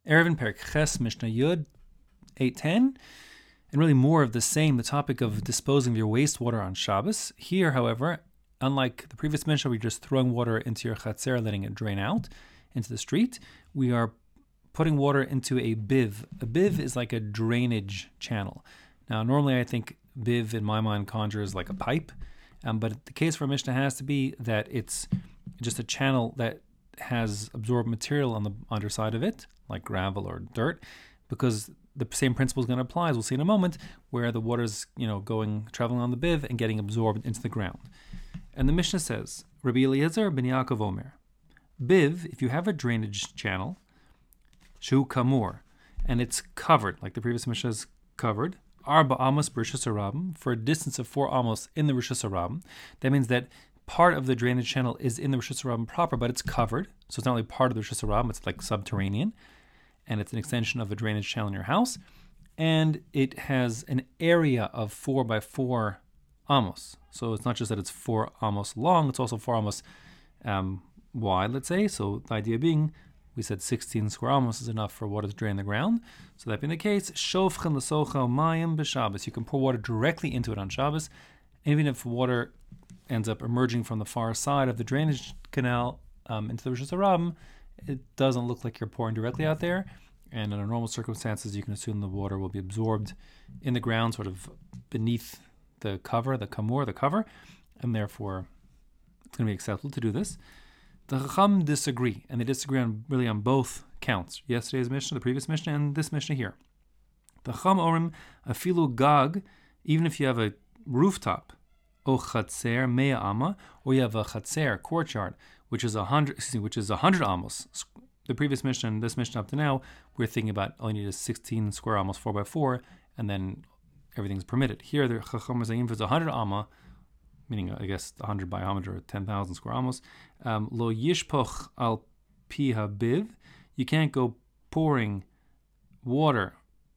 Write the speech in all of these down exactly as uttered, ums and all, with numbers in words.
Erevin Perek Ches Mishnah Yud eight ten, and really more of the same, the topic of disposing of your wastewater on Shabbos. Here, however, unlike the previous Mishnah, we're just throwing water into your chatzer, letting it drain out into the street. We are putting water into a biv. A biv is like a drainage channel. Now, normally I think biv in my mind conjures like a pipe, um, but the case for Mishnah has to be that it's just a channel that has absorbed material on the underside of it, like gravel or dirt, because the same principle is going to apply, as we'll see in a moment, where the water's, you know, going, traveling on the biv and getting absorbed into the ground. And the Mishnah says, Rabbi Eliezer ben Yaakov Omer, biv, if you have a drainage channel, shu kamor, and it's covered, like the previous Mishnah is covered, arba amos b'rishus harabim, for a distance of four amos in the rishus harabim. That means that part of the drainage channel is in the rishus harabim proper, but it's covered, so it's not only part of the rishus harabim, it's like subterranean, and it's an extension of a drainage channel in your house, and it has an area of four by four amos. So it's not just that it's four amos long, it's also four amos um, wide, let's say. So the idea being, we said sixteen square amos is enough for water to drain the ground. So that being the case, shofchen l'socha mayim b'Shabbos. You can pour water directly into it on Shabbos, and even if water ends up emerging from the far side of the drainage canal um, into the rishus harabim, it doesn't look like you're pouring directly out there. And under normal circumstances, you can assume the water will be absorbed in the ground, sort of beneath the cover, the kamor, the cover, and therefore it's going to be acceptable to do this. The Chacham disagree, and they disagree on really on both counts. Yesterday's Mishnah, the previous Mishnah, and this Mishnah here. The Chacham orim afilu gag, even if you have a rooftop, o chatzer mea ama, or you have a chatzer courtyard, which is a hundred, excuse me, which is a hundred amos. The previous Mishnah and this Mishnah up to now, we're thinking about all you need is sixteen square amos, four by four, and then everything's permitted. Here, the Chacham is saying if it's a hundred amma, meaning I guess a hundred by a hundred or ten thousand square amos, um, lo yishpoch al pi habiv, you can't go pouring water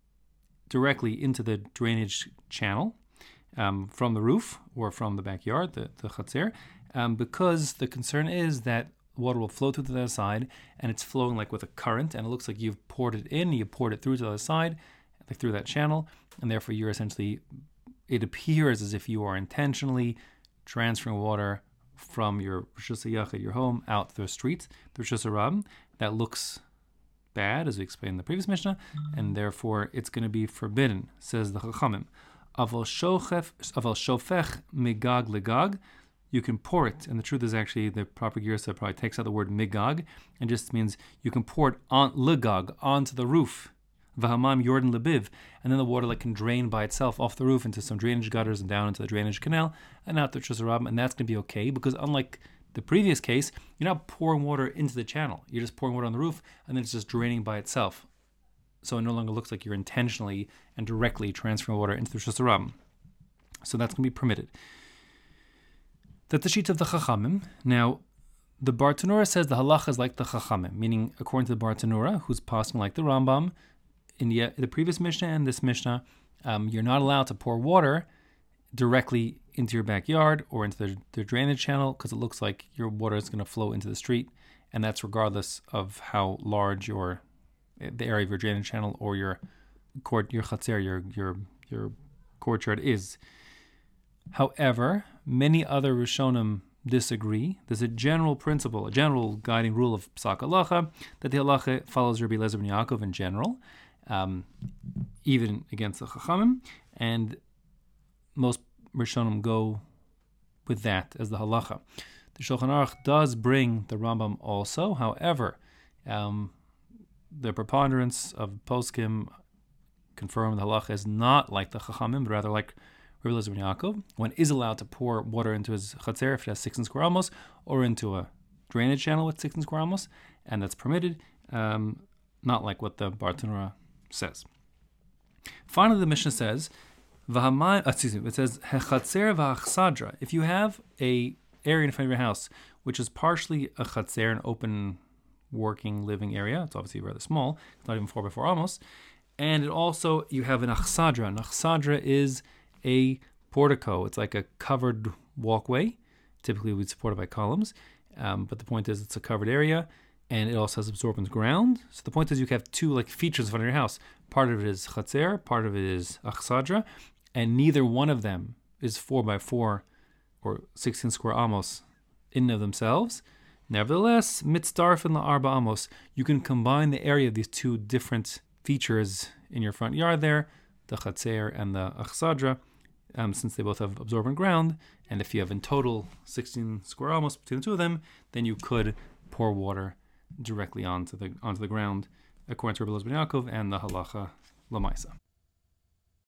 directly into the drainage channel um, from the roof or from the backyard, the, the chatzer, um, because the concern is that water will flow through to the other side, and it's flowing like with a current, and it looks like you've poured it in, you poured it through to the other side, like through that channel, and therefore you're essentially, it appears as if you are intentionally transferring water from your rishus hayachid, your home, out to the street, the rishus harabim. That looks bad, as we explained in the previous Mishnah, and therefore it's going to be forbidden, says the Chachamim. Aval shofech migag legag, you can pour it, and the truth is actually the proper girsa probably takes out the word migag and just means you can pour it on legag, onto the roof. Vahamam yordan lebiv, and then the water like can drain by itself off the roof into some drainage gutters and down into the drainage canal and out the rishus harabim, and that's going to be okay because unlike the previous case, you're not pouring water into the channel. You're just pouring water on the roof, and then it's just draining by itself. So it no longer looks like you're intentionally and directly transferring water into the rishus harabim. So that's going to be permitted. That's the sheet of the Chachamim. Now, the Bartanura says the halacha is like the Chachamim, meaning according to the Bartanura, who's passing like the Rambam, in the, the previous Mishnah and this Mishnah, um, you're not allowed to pour water directly into your backyard or into the, the drainage channel because it looks like your water is going to flow into the street, and that's regardless of how large your the area of your drainage channel or your court, your chatzer, your your your courtyard is. However, many other Rishonim disagree. There's a general principle, a general guiding rule of Psak Halacha, that the Halacha follows Rabbi Eliezer ben Yaakov in general, um, even against the Chachamim, and most Rishonim go with that as the Halacha. The Shulchan Aruch does bring the Rambam also. However, um, the preponderance of poskim confirm the Halacha is not like the Chachamim, but rather like Rabbi Eliezer ben Yaakov. One is allowed to pour water into his chatzer if it has sixteen square amos, or into a drainage channel with sixteen square amos, and that's permitted, um, not like what the Bartanura says. Finally, the Mishnah says, V'hamai, excuse me, it says, Hechatzer v'achsadra. If you have a area in front of your house, which is partially a chatzer, an open working living area, it's obviously rather small, it's not even four by four amos, and it also, you have an achsadra. An achsadra is a portico. It's like a covered walkway. Typically, we'd support it by columns. Um, but the point is, it's a covered area. and it also has absorbent ground. So the point is you have two like features in front of your house. Part of it is chatzer, part of it is achsadra, and neither one of them is four by four or sixteen square amos in and of themselves. Nevertheless, mitzdarfen la'arba amos, you can combine the area of these two different features in your front yard there, the chatzer and the achsadra, um, since they both have absorbent ground. And if you have in total sixteen square amos between the two of them, then you could pour water directly onto the onto the ground, according to Rabbi Elazar ben Yaakov and the halacha lamaisa.